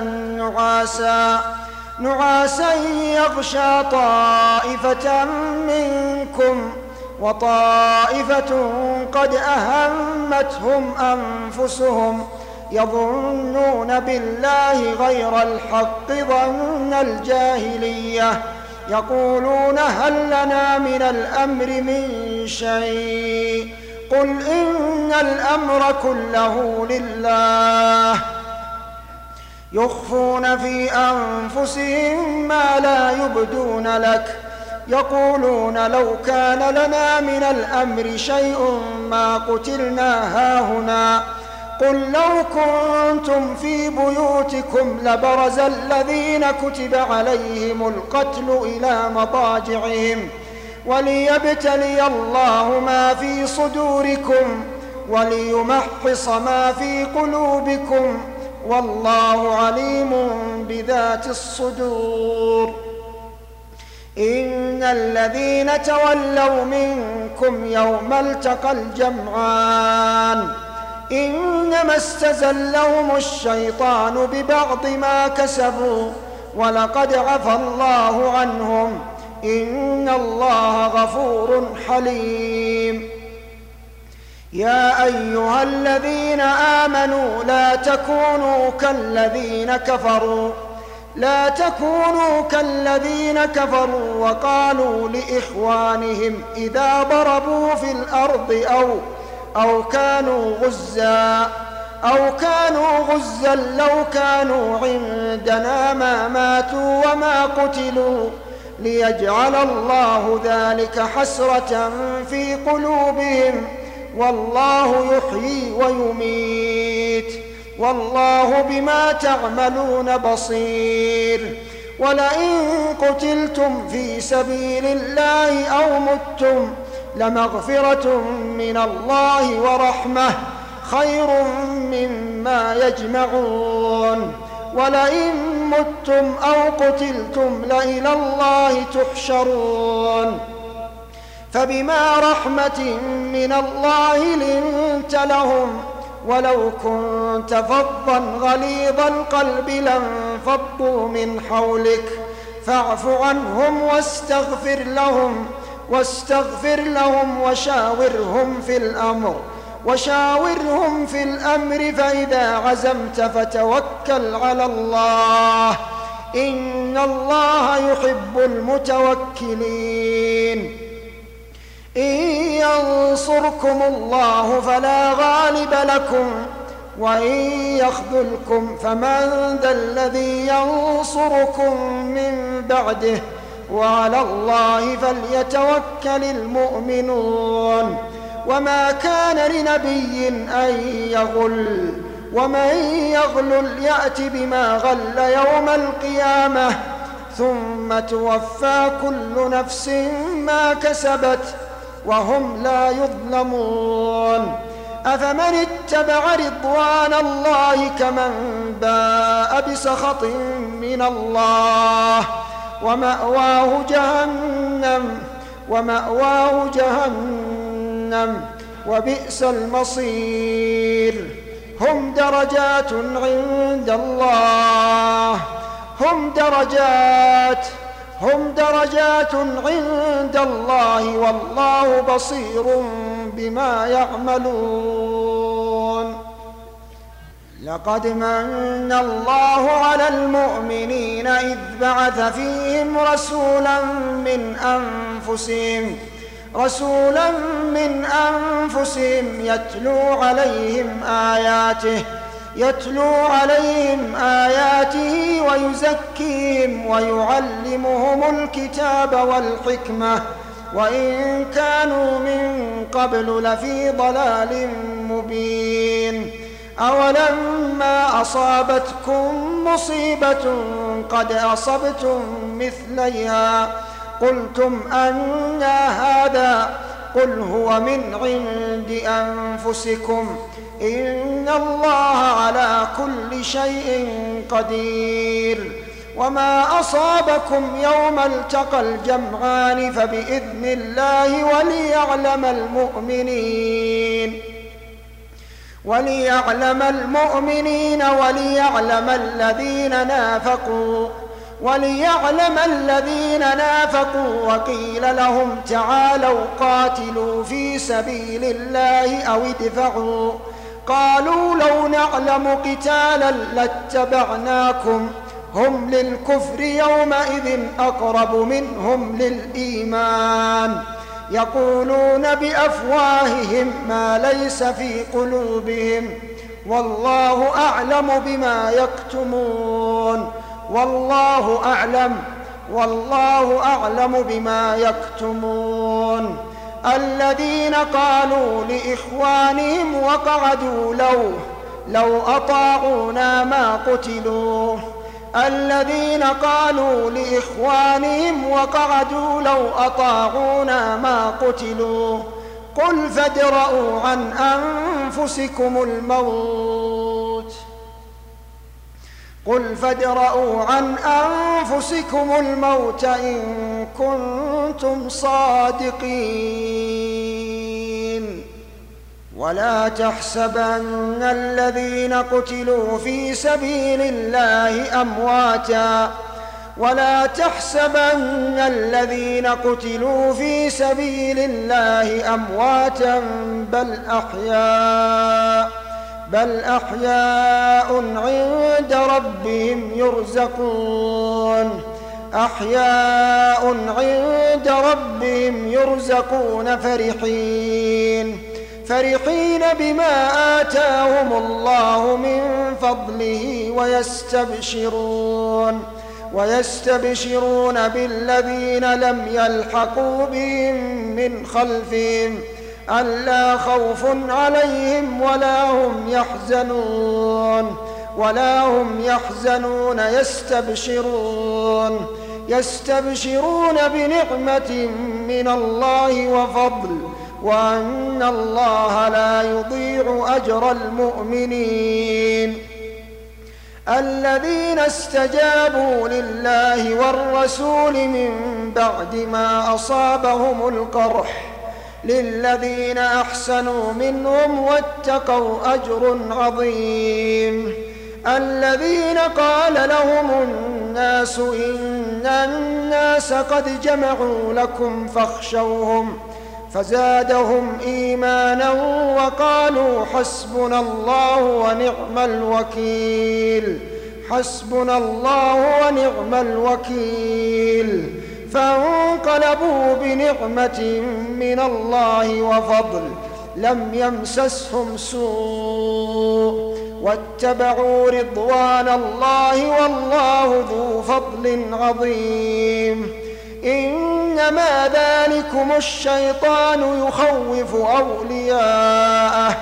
نعاسا يغشى طائفة منكم وطائفة قد أهمتهم أنفسهم يظنون بالله غير الحق ظن الجاهلية يقولون هل لنا من الأمر من شيء قل إن الأمر كله لله يخفون في أنفسهم ما لا يبدون لك يقولون لو كان لنا من الأمر شيء ما قتلنا هاهنا قل لو كنتم في بيوتكم لبرز الذين كتب عليهم القتل إلى مضاجعهم وليبتلي الله ما في صدوركم وليمحص ما في قلوبكم والله عليم بذات الصدور. إن الذين تولوا منكم يوم التقى الجمعان إنما استزلهم الشيطان ببعض ما كسبوا ولقد عفى الله عنهم إن الله غفور حليم. يا أيها الذين آمنوا لا تكونوا كالذين كفروا وقالوا لإخوانهم إذا ضربوا في الأرض أو كانوا غزا لو كانوا عندنا ما ماتوا وما قتلوا ليجعل الله ذلك حسرة في قلوبهم والله يحيي ويميت والله بما تعملون بصير. ولئن قتلتم في سبيل الله أو متم لمغفرة من الله ورحمة خير مما يجمعون. ولئن متم أو قتلتم لإلى الله تحشرون. فبما رحمة من الله لنت لهم ولو كنت فظا غليظ القلب لانفضوا من حولك فاعف عنهم واستغفر لهم وشاورهم في الأمر فإذا عزمت فتوكل على الله إن الله يحب المتوكلين. إن ينصركم الله فلا غالب لكم وإن يخذلكم فمن ذا الذي ينصركم من بعده وعلى الله فليتوكل المؤمنون. وما كان لنبي أن يغل ومن يغلل يأت بما غل يوم القيامة ثم توفى كل نفس ما كسبت وهم لا يظلمون. أفمن اتبع رضوان الله كمن باء بسخط من الله ومأواه جهنم وبئس المصير. هم درجات عند الله والله بصير بما يعملون. لقد من الله على المؤمنين إذ بعث فيهم رسولا من أنفسهم يتلو عليهم آياته ويزكيهم ويعلمهم الكتاب والحكمة وإن كانوا من قبل لفي ضلال مبين. أولما أصابتكم مصيبة قد أصبتم مثليها قلتم أنى هذا قل هو من عند أنفسكم إن الله على كل شيء قدير. وما أصابكم يوم التقى الجمعان فبإذن الله وليعلم المؤمنين وليعلم الذين نافقوا وقيل لهم تعالوا قاتلوا في سبيل الله أو ادفعوا قالوا لو نعلم قتالا لاتبعناكم هم للكفر يومئذ أقرب منهم للإيمان يقولون بأفواههم ما ليس في قلوبهم والله أعلم بما يكتمون والله أعلم بما يكتمون. الذين قالوا لإخوانهم وقعدوا لو أطاعونا ما قتلوا الذين قالوا لإخوانهم وقعدوا لو أطاعونا ما قتلوا قل فادرءوا عن أنفسكم الموت إن كنتم صادقين ولا تحسبن الذين قتلوا في سبيل الله أمواتا بل أحياء عند ربهم يرزقون فرحين بما آتاهم الله من فضله ويستبشرون بالذين لم يلحقوا بهم من خلفهم ألا خوف عليهم ولا هم يحزنون يستبشرون بنعمة من الله وفضل وأن الله لا يضيع أجر المؤمنين الذين استجابوا لله والرسول من بعد ما أصابهم القرح للذين أحسنوا منهم واتقوا أجر عظيم الذين قال لهم الناس إن الناس قد جمعوا لكم فاخشوهم فزادهم إيمانا وقالوا حسبنا الله ونعم الوكيل فانقلبوا بنعمة من الله وفضل لم يمسسهم سوء واتبعوا رضوان الله والله ذو فضل عظيم إنما ذلكم الشيطان يخوف أولياءه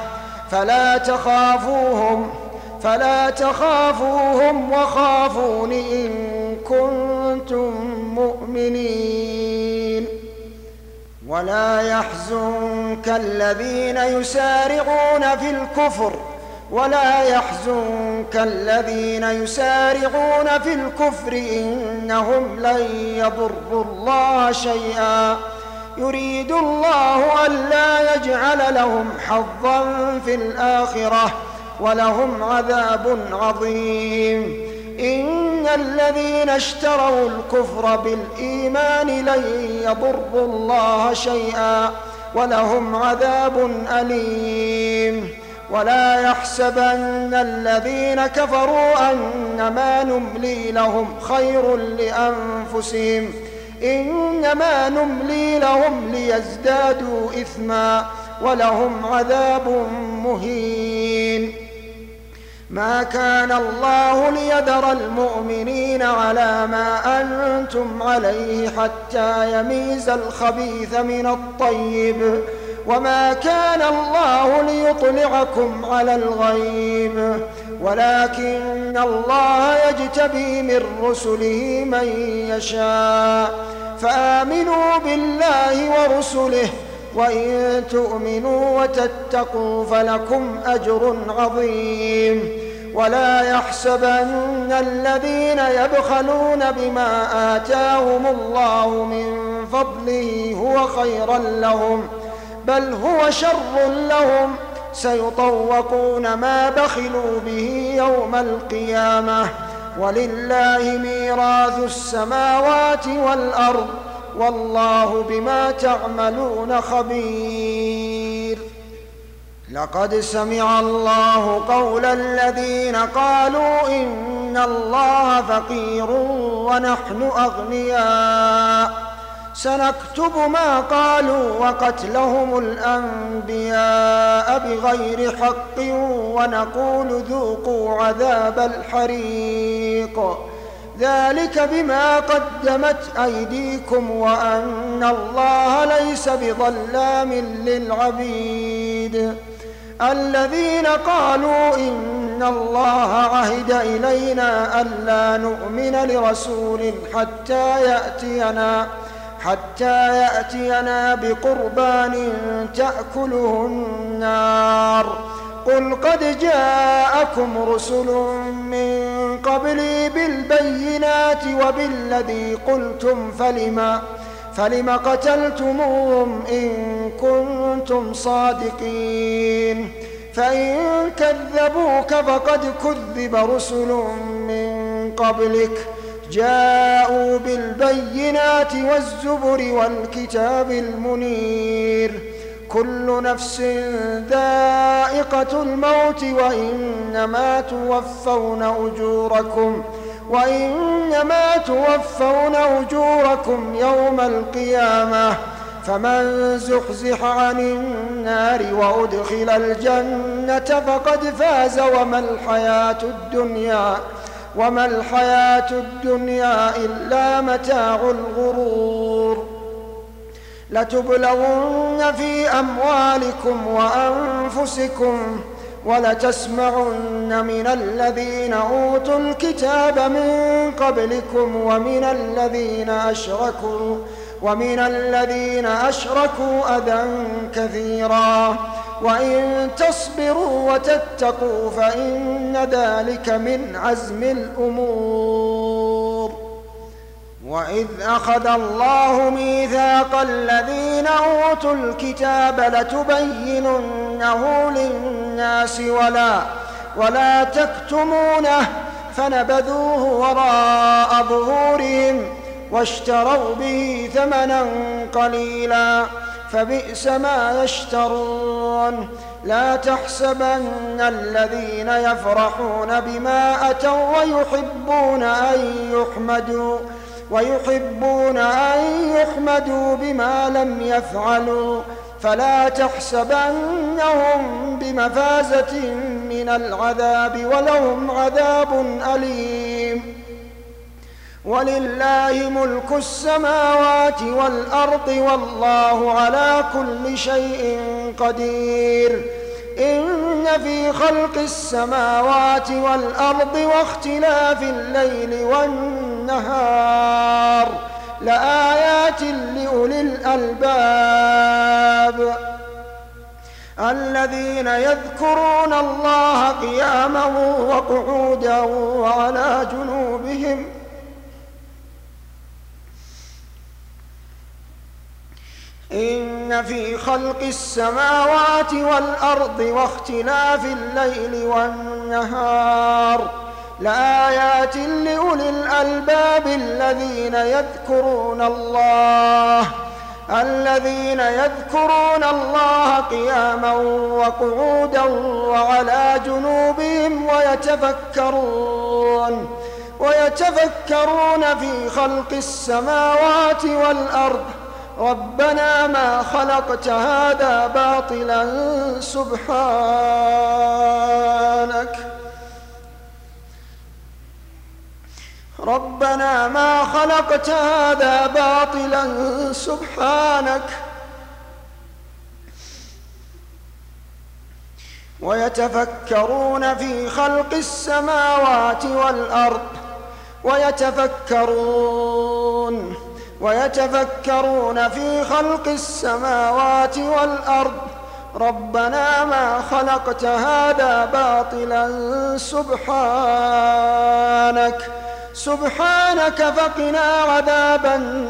فلا تخافوهم وخافون إن كنتم مؤمنين ولا يحزنك الذين يسارعون في الكفر إنهم لن يضروا الله شيئا يريد الله ألا يجعل لهم حظا في الآخرة ولهم عذاب عظيم إن الذين اشتروا الكفر بالإيمان لن يضروا الله شيئا ولهم عذاب أليم ولا يحسبن الذين كفروا أنما نملي لهم خير لأنفسهم إنما نملي لهم ليزدادوا إثما ولهم عذاب مهين ما كان الله ليذر المؤمنين على ما أنتم عليه حتى يميز الخبيث من الطيب وما كان الله ليطلعكم على الغيب ولكن الله يجتبي من رسله من يشاء فآمنوا بالله ورسله وإن تؤمنوا وتتقوا فلكم أجر عظيم ولا يحسبن الذين يبخلون بما آتاهم الله من فضله هو خيرا لهم بل هو شر لهم سيطوقون ما بخلوا به يوم القيامة ولله ميراث السماوات والأرض والله بما تعملون خبير لقد سمع الله قول الذين قالوا إن الله فقير ونحن أغنياء سنكتب ما قالوا وقتلهم الأنبياء بغير حق ونقول ذوقوا عذاب الحريق ذلك بما قدمت أيديكم وأن الله ليس بظلام للعبيد الذين قالوا إن إن الله عهد إلينا ألا نؤمن لرسول حتى يأتينا بقربان تأكله النار. قل قد جاءكم رسل من قبلي بالبينات وبالذي قلتم فلم قتلتموهم إن كنتم صادقين. فإن كذبوك فقد كذب رسل من قبلك جاءوا بالبينات والزبر والكتاب المنير. كل نفس ذائقة الموت وإنما توفون أجوركم يوم القيامة. فمن زحزح عن النار وأدخل الجنة فقد فاز وما الحياة الدنيا إلا متاع الغرور. لتبلغن في أموالكم وأنفسكم ولتسمعن من الذين أوتوا الكتاب من قبلكم ومن الذين أشركوا أذى كثيرا وإن تصبروا وتتقوا فإن ذلك من عزم الأمور. وإذ أخذ الله ميثاق الذين أوتوا الكتاب لتبيننه للناس ولا تكتمونه فنبذوه وراء ظهورهم واشتروا به ثمنا قليلا فبئس ما يشترون. لا تحسبن الذين يفرحون بما أتوا ويحبون أن يحمدوا بما لم يفعلوا فلا تحسبنهم بمفازة من العذاب ولهم عذاب أليم. ولله ملك السماوات والأرض والله على كل شيء قدير. إن في خلق السماوات والأرض واختلاف الليل والنهار لآيات لأولي الألباب الذين يذكرون الله قياما وقعودا وعلى جنوبهم إن في خلق السماوات والأرض واختلاف الليل والنهار لآيات لأولي الألباب الذين يذكرون الله قياما وقعودا وعلى جنوبهم ويتفكرون في خلق السماوات والأرض ربنا ما خلقت هذا باطلا سبحانك ويتفكرون في خلق السماوات والأرض ويتفكرون في خلق السماوات والأرض ربنا ما خلقت هذا باطلا سبحانك فقنا عذاب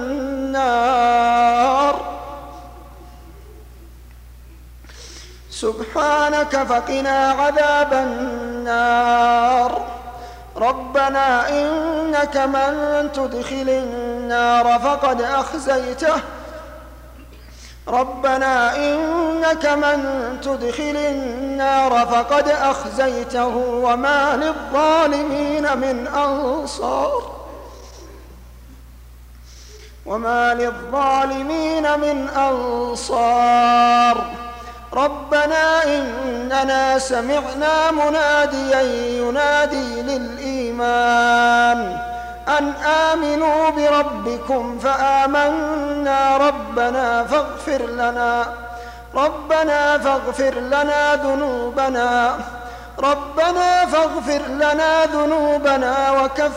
النار ربنا إنك من تدخل النار فقد أخزيته وما للظالمين من أنصار ربنا إننا سمعنا مناديا ينادي للإيمان أن آمنوا بربكم فآمنا ربنا فاغفر لنا ربنا فاغفر لنا ذنوبنا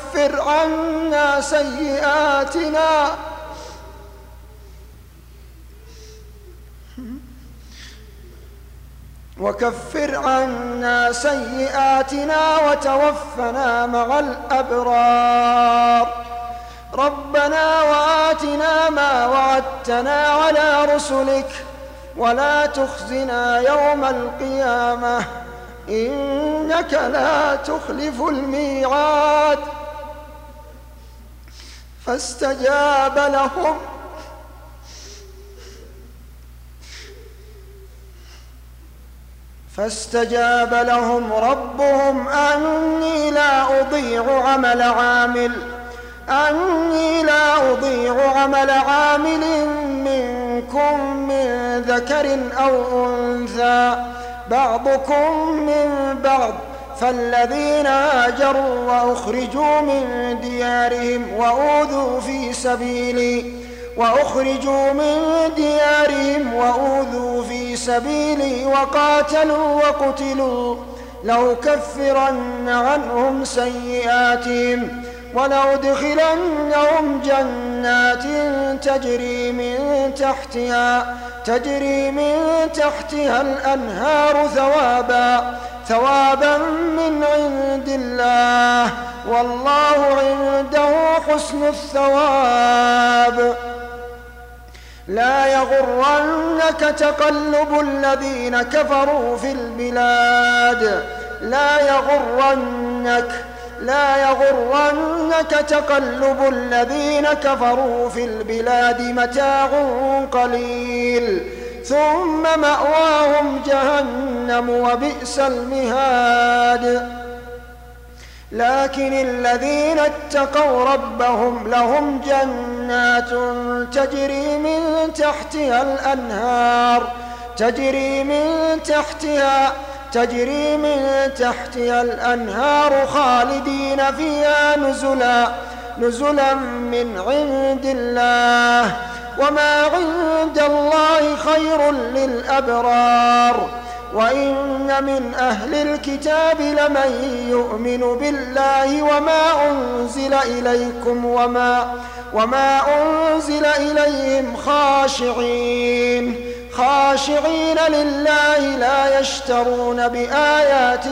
وكفر عنا سيئاتنا وتوفنا مع الأبرار. ربنا وآتنا ما وعدتنا على رسلك ولا تخزنا يوم القيامة إنك لا تخلف الميعاد. فاستجاب لهم ربهم أني لا أضيع عمل عامل منكم من ذكر أو أنثى بعضكم من بعض، فالذين هاجروا وأخرجوا من ديارهم وأوذوا في سبيلي وقاتلوا وقتلوا لأكفرن عنهم سيئاتهم ولأدخلنهم جنات تجري من تحتها الأنهار ثوابا من عند الله والله عنده حسن الثواب. لا يغرنك تقلب الذين كفروا في البلاد متاع قليل ثم مأواهم جهنم وبئس المهاد. لكن الذين اتقوا ربهم لهم جنات تجري من تحتها الأنهار خالدين فيها نزلا من عند الله وما عند الله خير للأبرار. وإن من أهل الكتاب لمن يؤمن بالله وما أنزل إليكم وما أنزل إليهم خاشعين لله لا يشترون بآيات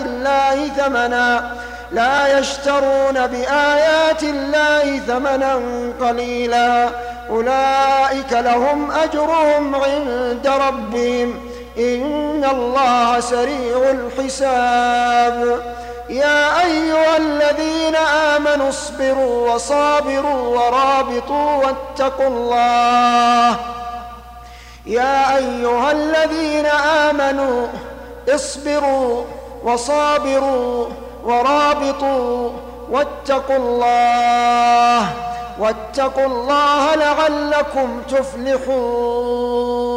الله ثمنا قليلا أولئك لهم أجرهم عند ربهم إن الله سريع الحساب. يا أيها الذين آمنوا اصبروا وصابروا ورابطوا واتقوا الله. يا أيها الذين آمنوا اصبروا وصابروا ورابطوا واتقوا الله لعلكم تفلحون.